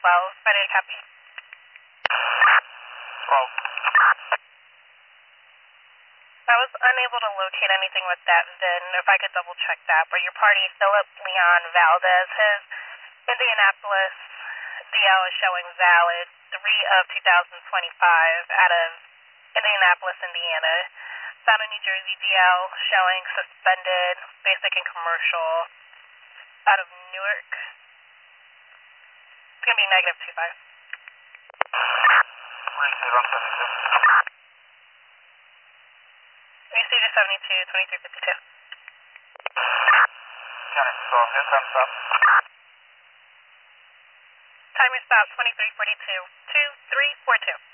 12, ready to copy. 12. I was unable to locate anything with that VIN, if I could double check that, but your party, Philip Leon Valdez, his Indianapolis DL is showing valid 3 of 2025 out of Indianapolis, Indiana. Found a New Jersey DL showing suspended, basic and commercial out of Newark. It's going to be negative 25. 72. Receiver 72, 2352. Janet 12, here comes up. Timer stop 2342, 2342.